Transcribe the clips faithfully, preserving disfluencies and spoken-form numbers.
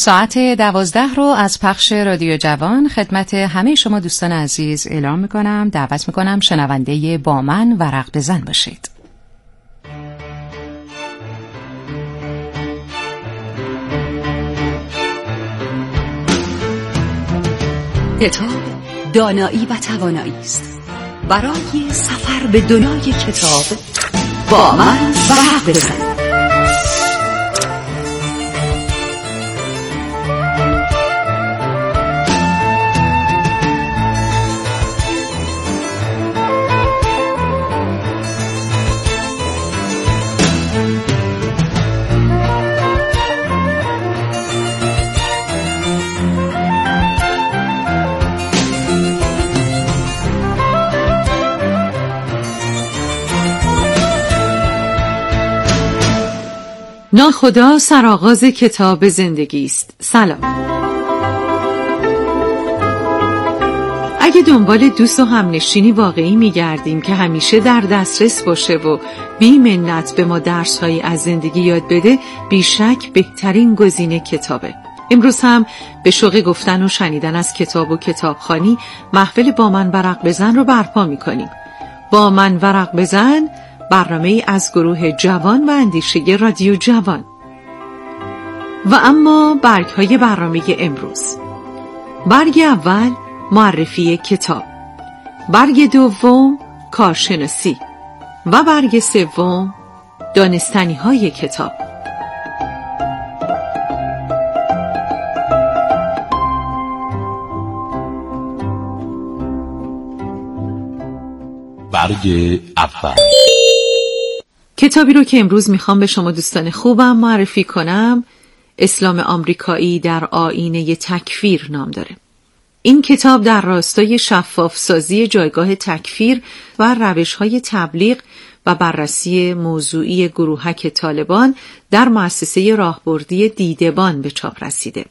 ساعت دوازده رو از پخش رادیو جوان خدمت همه شما دوستان عزیز اعلام میکنم. دعوت میکنم شنونده با من ورق بزن باشید. کتاب دانایی و توانایی است. برای سفر به دنیای کتاب با من ورق بزن. ناخدا سرآغاز کتاب زندگی است. سلام. اگه دنبال دوست و همنشینی واقعی می‌گردیم که همیشه در دسترس باشه و بی منت به ما درس‌هایی از زندگی یاد بده، بیشک بهترین گزینه کتابه. امروز هم به شوق گفتن و شنیدن از کتاب و کتابخوانی محفل با من ورق بزن رو برپا می‌کنیم. با من ورق بزن برنامه از گروه جوان و اندیشه رادیو جوان. و اما برگ های برنامه امروز: برگ اول معرفی کتاب، برگ دوم کارشناسی و برگ سوم دانستنی های کتاب. برگ اول. کتابی رو که امروز میخوام به شما دوستان خوبم معرفی کنم، اسلام آمریکایی در آیینه تکفیر نام داره. این کتاب در راستای شفاف سازی جایگاه تکفیر و روش‌های تبلیغ و بررسی موضوعی گروهک طالبان در مؤسسه راهبردی دیدبان به چاپ رسیده.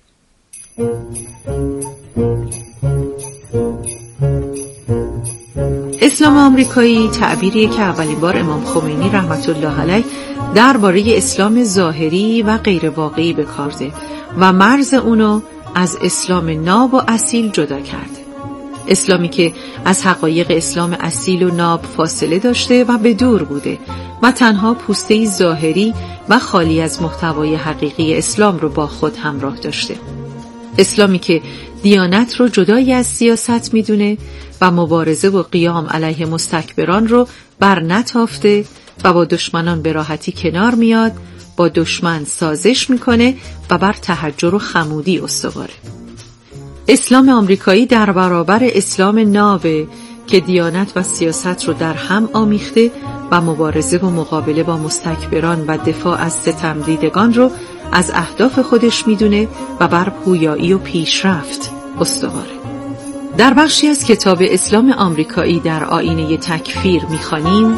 اسلام آمریکایی تعبیریه که اولین بار امام خمینی رحمت الله علیه درباره اسلام ظاهری و غیر واقعی به کار برده و مرز اونو از اسلام ناب و اصیل جدا کرده. اسلامی که از حقایق اسلام اصیل و ناب فاصله داشته و به دور بوده و تنها پوسته‌ای ظاهری و خالی از محتوای حقیقی اسلام رو با خود همراه داشته. اسلامی که دیانت رو جدایی از سیاست میدونه و مبارزه و قیام علیه مستکبران رو بر نتافته و با دشمنان به راحتی کنار میاد، با دشمن سازش میکنه و بر تحجر و خمودی استواره. اسلام آمریکایی در برابر اسلام نابه که دیانت و سیاست رو در هم آمیخته و مبارزه و مقابله با مستکبران و دفاع از ستم دیدگان رو از اهداف خودش میدونه و بر پویایی و پیشرفت استواره. در بخشی از کتاب اسلام آمریکایی در آیینه تکفیر می‌خوانیم: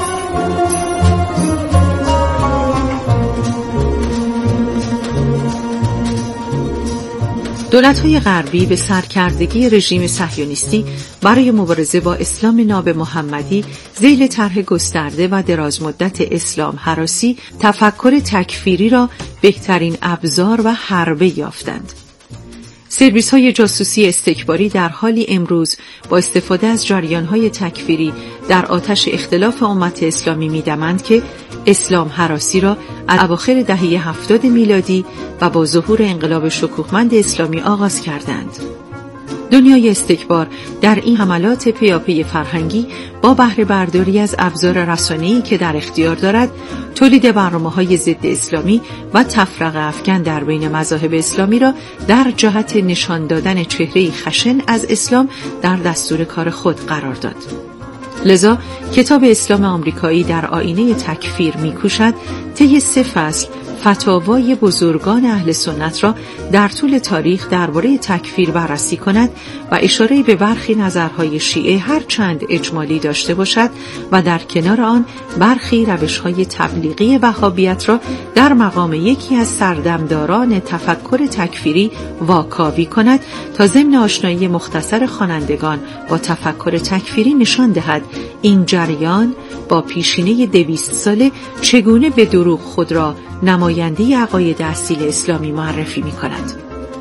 دولت‌های غربی به سرکردگی رژیم صهیونیستی برای مبارزه با اسلام ناب محمدی ذیل طرح گسترده و درازمدت اسلام هراسی تفکر تکفیری را بهترین ابزار و حربه یافتند. سرویس‌های جاسوسی استکباری در حالی امروز با استفاده از جریان‌های تکفیری در آتش اختلاف امت اسلامی می‌دمند که اسلام هراسی را از اواخر دهه هفتاد میلادی و با ظهور انقلاب شکوهمند اسلامی آغاز کردند. دنیای استکبار در این حملات پیاپی فرهنگی با بهره برداری از ابزار رسانه‌ای که در اختیار دارد، تولید برنامه‌های ضد اسلامی و تفرقه افکن در بین مذاهب اسلامی را در جهت نشان دادن چهره‌ای خشن از اسلام در دستور کار خود قرار داد. لذا کتاب اسلام آمریکایی در آیینه تکفیر می‌کوشد طی سه فصل فتاوای بزرگان اهل سنت را در طول تاریخ درباره تکفیر بررسی کند و اشاره به برخی نظرهای شیعه هر چند اجمالی داشته باشد و در کنار آن برخی روش‌های تبلیغی وهابیت را در مقام یکی از سردمداران تفکر تکفیری واکاوی کند تا ضمن آشنایی مختصر خوانندگان با تفکر تکفیری نشان دهد این جریان با پیشینه دویست ساله چگونه به دروغ خود را نماینده عقاید اصیل اسلامی معرفی می کند.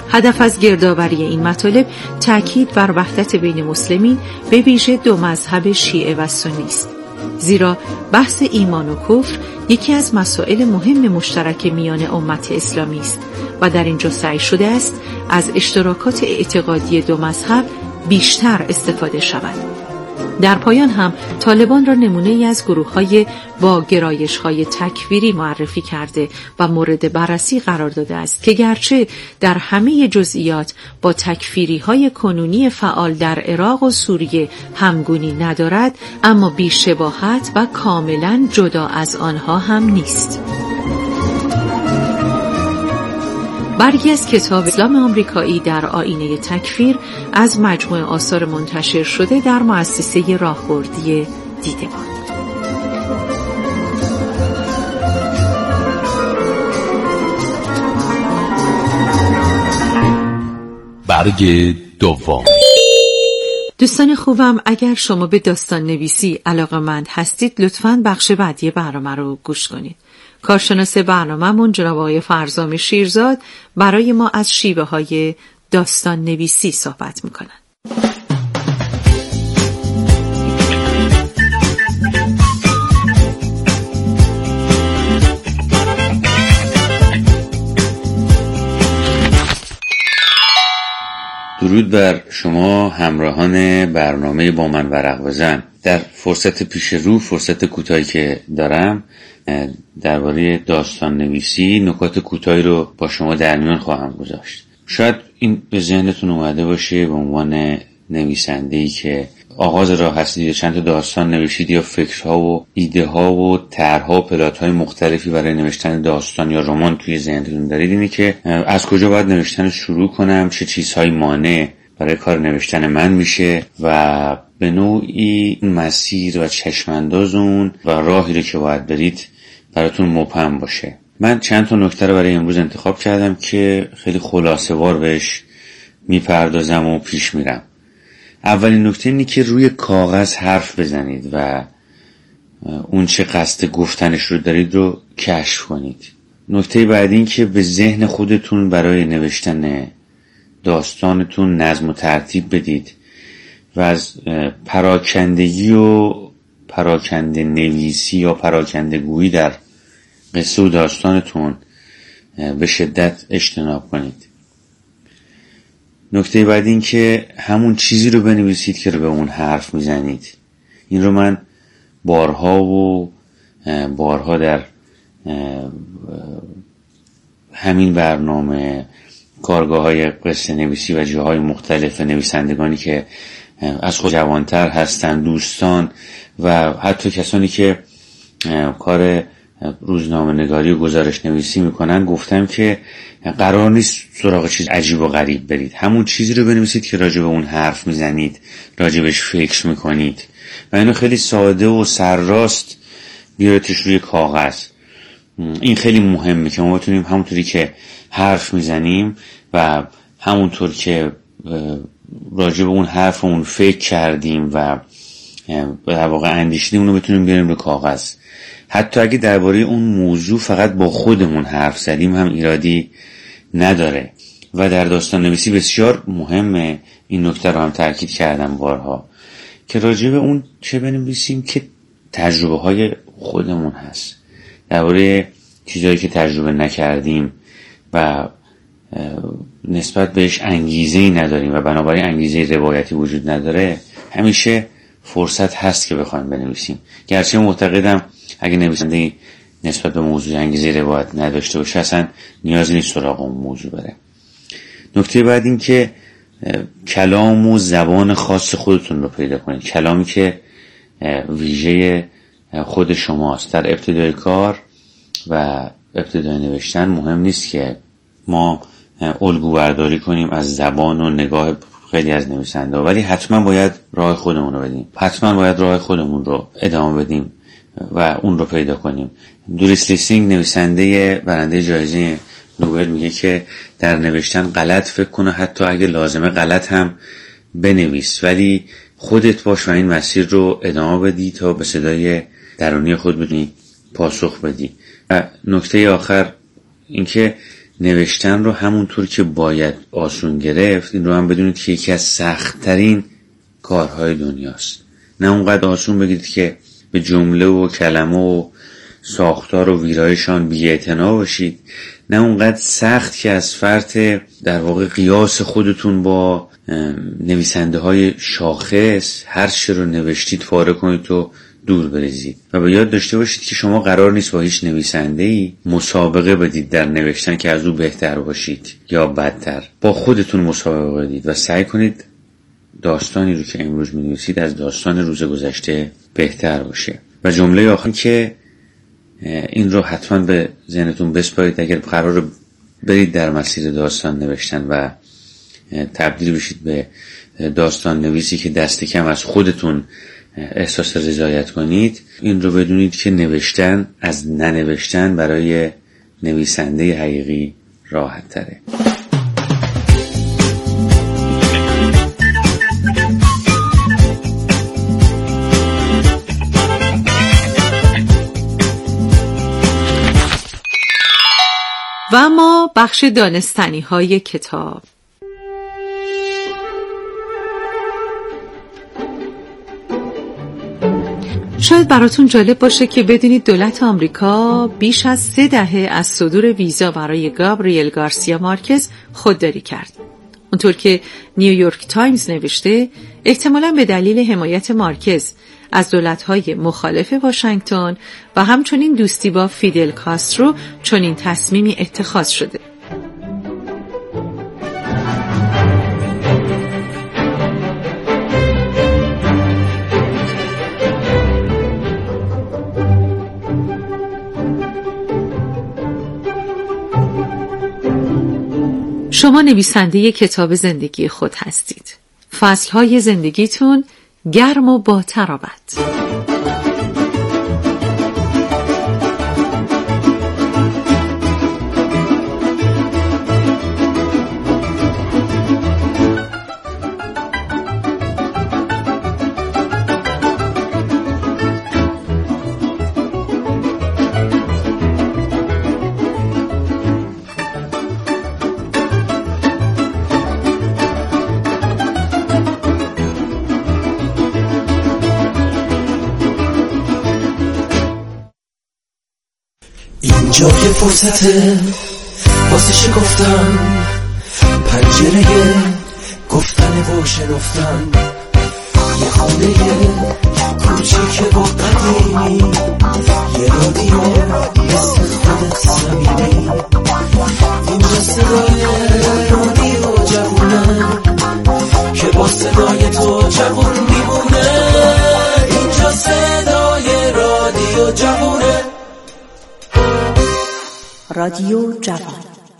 هدف از گردآوری این مطالب تأکید بر وحدت بین مسلمین به ویژه دو مذهب شیعه و سنی است. زیرا بحث ایمان و کفر یکی از مسائل مهم مشترک میان امت اسلامی است و در اینجا سعی شده است از اشتراکات اعتقادی دو مذهب بیشتر استفاده شود. در پایان هم طالبان را نمونه‌ای از گروه‌های با گرایش‌های تکفیری معرفی کرده و مورد بررسی قرار داده است که گرچه در همه جزئیات با تکفیری‌های کنونی فعال در عراق و سوریه همگونی ندارد، اما بی‌شباهت و کاملاً جدا از آنها هم نیست. برگی از کتاب اسلام آمریکایی در آیینه تکفیر از مجموعه آثار منتشر شده در مؤسسه راهبردی دیدگان. برگ دوم. دوستان خوبم، اگر شما به داستان نویسی علاقه‌مند هستید لطفاً بخش بعدی برنامه رو گوش کنید. کارشناس برنامه‌مون جناب آقای فرزام شیرزاد برای ما از شیوه های داستان نویسی صحبت میکنن. درود بر شما همراهان برنامه با من ورق بزن. در فرصت پیش رو، فرصت کوتاهی که دارم، درباره داستان نویسی نکات کوتاهی رو با شما در میان خواهم گذاشت. شاید این به ذهنتون اومده باشه به عنوان نویسنده‌ای که آغاز راه هستید، چند تا داستان نوشید یا فکرها و ایده ها و طرح‌ها و پلات‌های مختلفی برای نوشتن داستان یا رمان توی ذهنتون دارید، اینه که از کجا باید نوشتن شروع کنم، چه چیزهایی مانع برای کار نوشتن من میشه و به نوعی مسیر و چشمانداز اون و راهی رو که باید برید براتون مبهم باشه. من چند تا نکته رو برای امروز انتخاب کردم که خیلی خلاصه وار بهش میپردازم و پیش میرم. اولین نکته اینه که روی کاغذ حرف بزنید و اون چه قصد گفتنش رو دارید رو کشف کنید. نکته بعد این که به ذهن خودتون برای نوشتن داستانتون نظم و ترتیب بدید و از پراکندگی و پراکنده نویسی یا پراکنده گویی در قصه و داستانتون به شدت اجتناب کنید. نکته بعد این که همون چیزی رو بنویسید که رو به اون حرف میزنید. این رو من بارها و بارها در همین برنامه، کارگاه های قصه نویسی و جاهای مختلف نویسندگانی که از خود جوانتر هستن، دوستان و حتی کسانی که کار روزنامه نگاری و گزارش نویسی میکنن گفتم که قرار نیست سراغ چیز عجیب و غریب برید. همون چیزی رو بنویسید که راجع به اون حرف میزنید، راجبش فکر میکنید و اینو خیلی ساده و سرراست بیارتش روی کاغذ. این خیلی مهمه که ما بتونیم همونطوری که حرف میزنیم و همونطور که راجع به اون حرف اون فکر کردیم و در واقع اندیشیدیم اونو بتونیم بیاریم روی کاغذ. حتی اگه درباره اون موضوع فقط با خودمون حرف زدیم هم ایرادی نداره و در داستان نویسی بسیار مهمه. این نکته رو هم تاکید کردم بارها که راجع به اون چه بنویسیم که تجربه های خودمون هست، درباره چیزایی که تجربه نکردیم و نسبت بهش انگیزه‌ای نداریم و بنابراین انگیزه روایتی وجود نداره. همیشه فرصت هست که بخوایم بنویسیم، گرچه معتقدم اگه نویسنده نسبت به موضوع انگیزه روایت نداشته باشه اصلا نیازی نیست سراغ اون موضوع بره. نکته بعد این که کلام و زبان خاص خودتون رو پیدا کنید، کلامی که ویژه خود شماست. در ابتدای کار و ابتدای نوشتن مهم نیست که ما الگو برداری کنیم از زبان و نگاه خیلی از نویسنده، ولی حتما باید راه خودمون رو بدیم، حتما باید راه خودمون رو ادامه بدیم و اون رو پیدا کنیم. دوریس لیسینگ نویسنده برنده جایزه نوبل میگه که در نوشتن غلط فکر کنه، حتی اگه لازمه غلط هم بنویس، ولی خودت باش و این مسیر رو ادامه بدی تا به صدای درونی خود بدی پاسخ بدی. و نکته آخر این که نوشتن رو همونطور که باید آسون گرفت، این رو هم بدونید که یکی از سخت‌ترین کارهای دنیاست. نه اونقدر آسون بگید که به جمله و کلمه و ساختار و ویرایشان بی‌اعتنا باشید، نه اونقدر سخت که از فرط در واقع قیاس خودتون با نویسنده های شاخص هر چی رو نوشتید پاره کنید و دور بریزید. و به یاد داشته باشید که شما قرار نیست با هیچ نویسنده‌ای مسابقه بدید در نوشتن که از او بهتر باشید یا بدتر. با خودتون مسابقه بدید و سعی کنید داستانی رو که امروز می‌نویسید از داستان روز گذشته بهتر باشه. و جمله آخری که این رو حتما به ذهنتون بسپارید، اگر قرار برید در مسیر داستان نوشتن و تبدیل بشید به داستان نویسی که دست کم از خودتون احساس رضایت کنید، این رو بدونید که نوشتن از ننوشتن برای نویسنده حقیقی راحت تره. و اما بخش دانستنی های کتاب. شاید براتون جالب باشه که بدونید دولت آمریکا بیش از سه دهه از صدور ویزا برای گابریل گارسیا مارکز خودداری کرد. اونطور که نیویورک تایمز نوشته، احتمالاً به دلیل حمایت مارکز از دولت‌های مخالف واشنگتن و همچنین دوستی با فیدل کاسترو چنین تصمیمی اتخاذ شده. شما نویسنده کتاب زندگی خود هستید. فصل‌های زندگیتون گرم و با تراوت. اینجا که فرصته واسه شکفتن، پنجره گفتن و شنفتن، یه خونه کوچیک با قدیمی، یه رادیو مثل خودت صمیمی. اینجا صدای رادیو جوونه که با صدای تو جوون میمونه. اینجا صدای رادیو جوونه، رادیو جوان.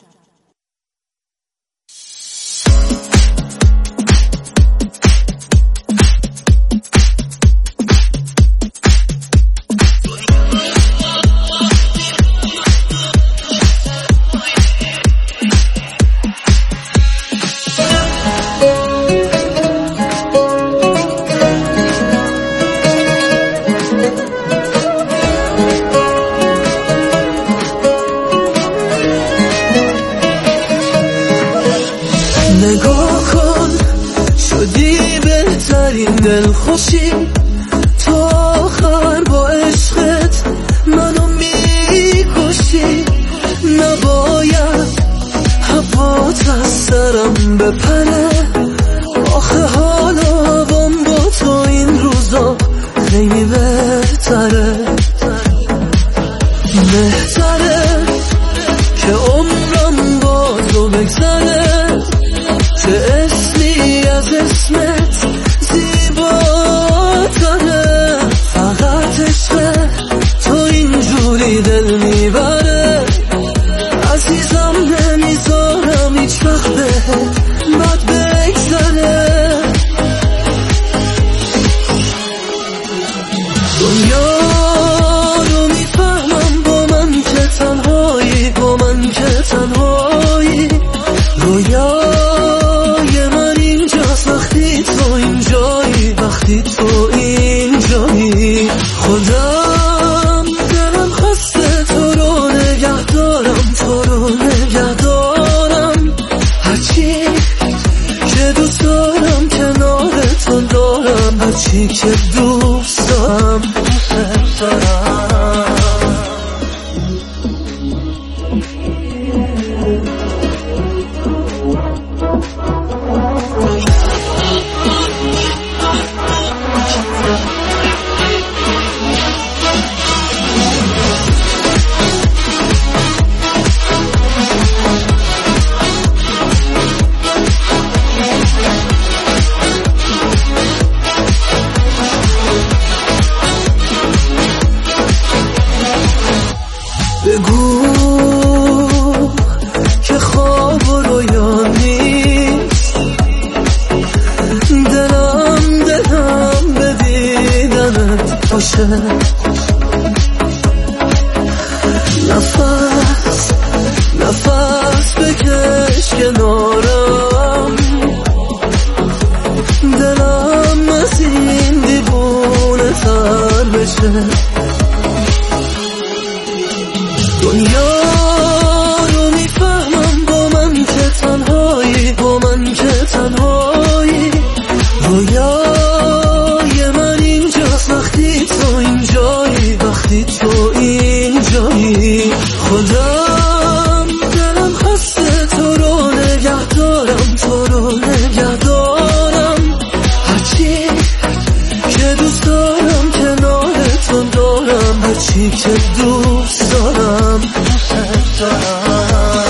نگاه کن شدی بهترین دلخوشی، تو آخر با عشقت منو میکشی. نباید هوات از سرم بپره، آخه حال هوام با تو این روزا خیلی بهتره. بهتره که عمرم با تو بگذره، چه اسمی از اسمت زیباتره. فقط عشق تو اینجوری دل میبره، عزیزم نمیذارم هیچ وقت بد بگذره. دنیا رو میفهمم با من که تنهایی، با من که تنهایی. رویا وقتی تو اینجایی، خودم دلم خسته تو رو نگه دارم، تو رو نگه دارم. نگرانت باشه. نفس نفس بکش کنارم، دلم از این دیوونه تر بشه. دنیا رو میفهمم با من که تنهایی، با من که تنهایی. رویای من اینجاست وقتی تو اینجایی، وقتی تو اینجایی. خودم دلم خسته تو رو نگه دارم، تو رو نگه دارم. هرچی که دوست دارم کنارتون دارم، هرچی که دوست دارم دوست دارم.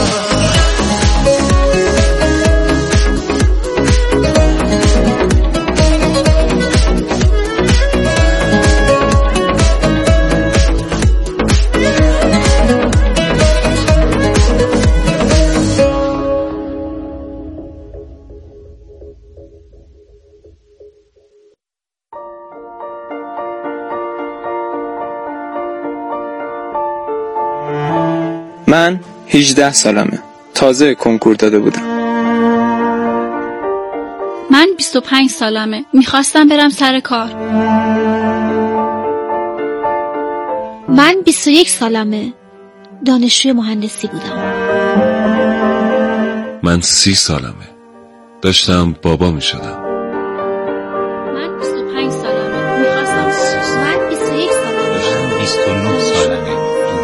من هجده سالمه، تازه کنکور داده بودم. من بیست و پنج سالمه، میخواستم برم سر کار. من بیست و یک سالمه، دانشجوی مهندسی بودم. من سی سالمه، داشتم بابا میشدم. من بیست و پنج سالمه، میخواستم. من بیست و یک سالمه، داشتم بیست و نه سالمه.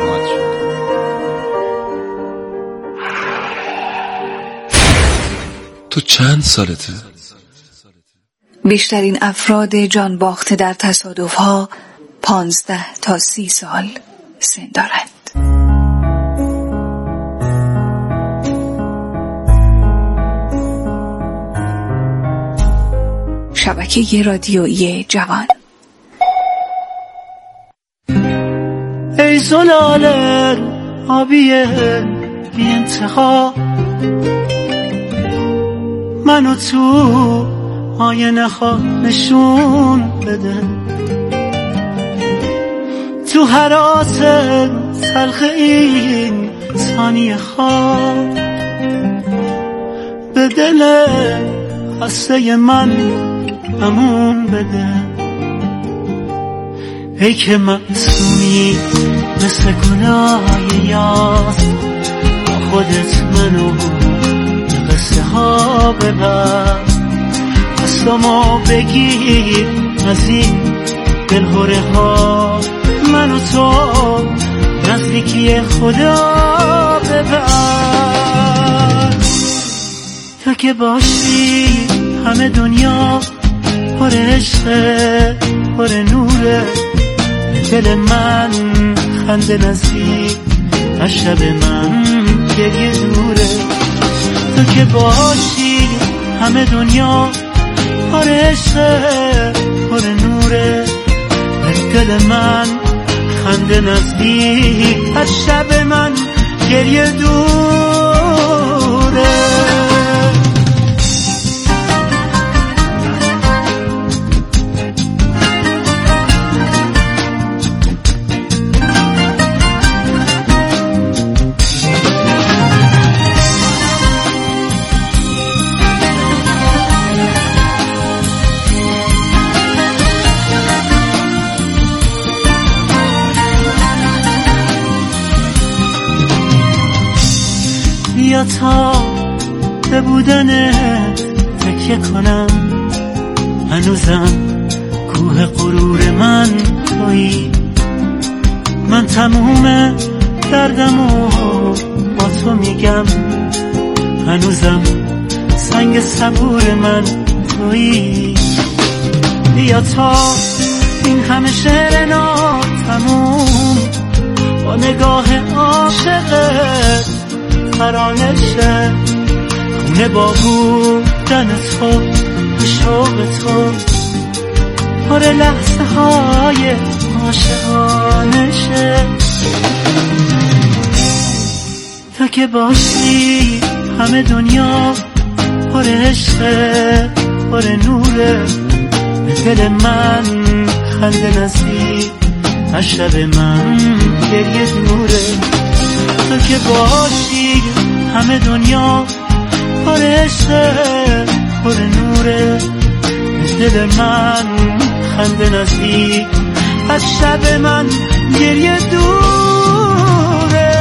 تو چند سالته؟ بیشترین افراد جان باخته در تصادف‌ها پانزده تا سی سال سن دارند. شبکه رادیویی جوان. ای زلال آبی بی انتها، منو تو آینه ها نشون بده. تو حراس تلخ این ثانیه ها، به دل خسته من امون بده. ای که معصومی مثل گناه یاد، خودت منو قصه ها ببر. قسمو بگیر از این دلهوره ها، منو تو نزدیکی خدا ببر. تا که باشی همه دنیا پر عشقه، پر نوره. دل من خنده نزدیک از شب من گریه دوره. تو که باشی همه دنیا پر عشقه، پر نوره. دل من خنده نزدیک از شب من گریه دوره. بیا تا به بودنت تکیه کنم. هنوزم کوه غرور من تویی. من تموم دردمو با تو میگم. هنوزم سنگ صبور من تویی. بیا تا این همه شعر ناتموم با نگاه عاشقت فرانشه. خونه با بودن تو، شوق تو، پر لحظه های عاشقانه شه. تا که باشی همه دنیا پر عشقه، پر نوره. به دل من خنده نزدیک از شب من گریه دوره. تو که باشی همه دنیا پر عشق پر نوره. دل من خنده نزدیک از شب من گریه دوره.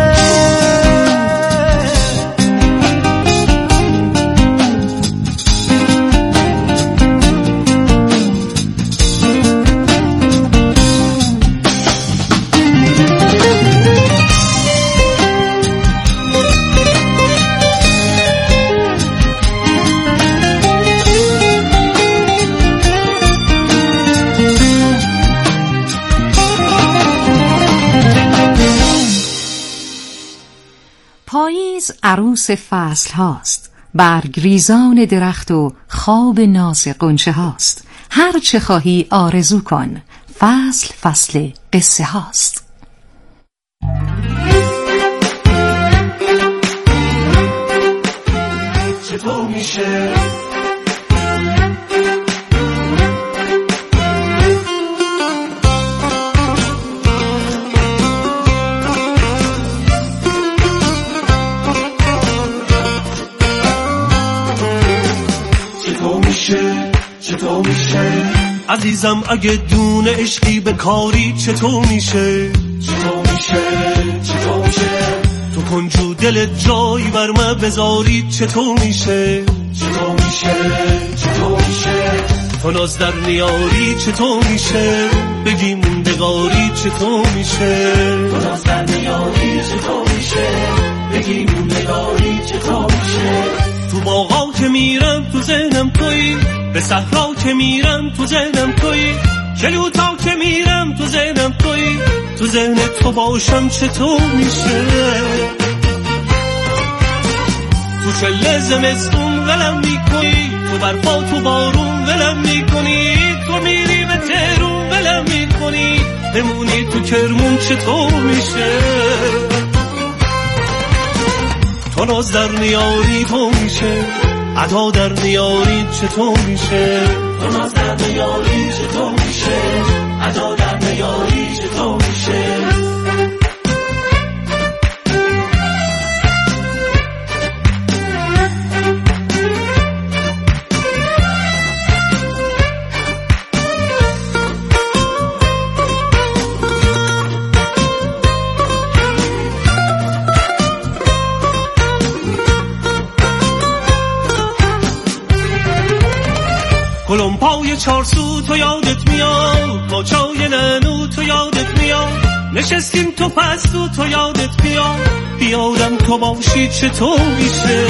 پاییز عروس فصل هاست، برگ ریزان درخت و خواب ناز غنچه هاست. هر چه خواهی آرزو کن، فصل فصل قصه هاست. چطور میشه چطور میشه عزیزم اگه دون عشقی به کاری چطور میشه چطور میشه چطور میشه تو کنجو دل جایی بر من بذاری چطور میشه چطور میشه چطور میشه تو ناز در نیاری چطور میشه بگی موندگاری چطور میشه تو ناز در نیاری چطور میشه بگی موندگاری چطور میشه تو باغا که میرم تو ذهنم تویی به صحرا که میرم تو ذهنم تویی کلوتا که میرم تو ذهنم تویی تو ذهن تو باشم چطور میشه تو چله زمستون ولم میکنی تو برفا تو بارون ولم میکنی تو میری به تهرون ولم میکنی بمونی تو کرمون چطور میشه تو ناز در نیاری تو میشه عدا در نیاری چطور میشه تو ناز در نیاری چطور میشه عدا در نیاری چطور میشه گلم پای چارسو تو یادت میاد با چای ننو تو یادت میاد نشستیم تو پستو تو یادت میاد بیادم تو باشی چطور میشه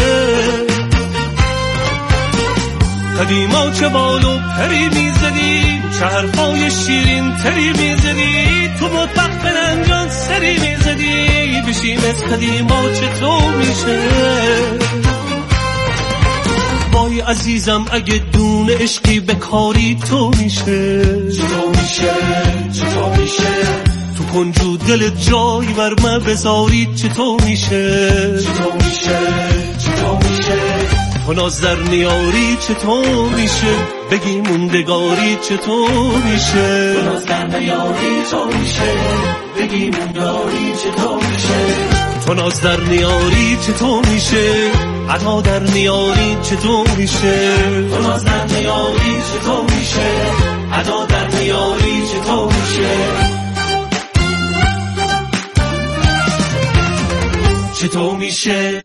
قدیما چه بالو پری میزدی چه حرفای شیرین تری میزدی تو مطبخ به ننجان سری میزدی بشیم از قدیما چطور میشه وای عزیزم اگه دون عشقی به کاری تو میشه چطور میشه چطور میشه تو کنجو دل جایی بر من بذاری چطور میشه چطور میشه چطور میشه تو ناز در نیاری چطور میشه بگی موندگاری چطور میشه تو ناز در نیاری چطور میشه بگی موندگاری چطور میشه تو ناز در نیاری چطور میشه عطا در نیاری چطور میشه تو ناز در نیاری چطور میشه عطا در نیاری چطور میشه چطور میشه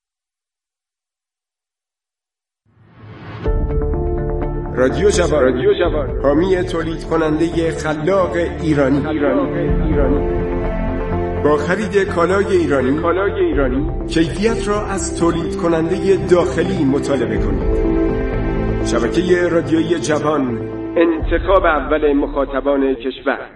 رادیو جوان رادیو جوان حامی تولید کننده خلاق ایرانی ایرانی ایرانی با خرید کالای ایرانی کالای ایرانی کیفیت را از تولید کننده داخلی مطالبه کنید. شبکه رادیویی جوان، انتخاب اول مخاطبان کشور.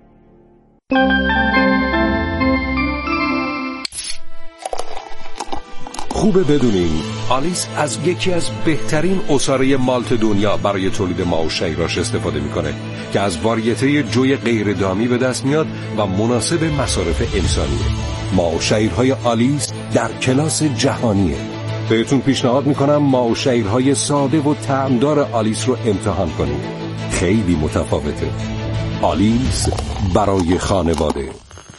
خوبه بدونین آلیس از یکی از بهترین عصاره مالت دنیا برای تولید ماو شیراش استفاده میکنه که از واریته جوی غیر دامی به دست میاد و مناسب مصارف انسانیه. ماو شیرهای آلیس در کلاس جهانیه. بهتون پیشنهاد میکنم ماو شیرهای ساده و طعمدار آلیس رو امتحان کنید. خیلی متفاوته. آلیس برای خانواده.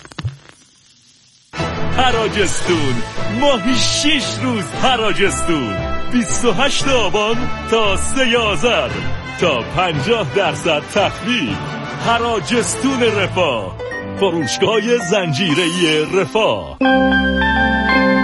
حراجستون، ماهی شش روز حراجستون، بیست و هشت آبان تا سه آذر، تا پنجاه درصد تخفیف. حراجستون رفاه، فروشگاه زنجیره‌ای رفاه.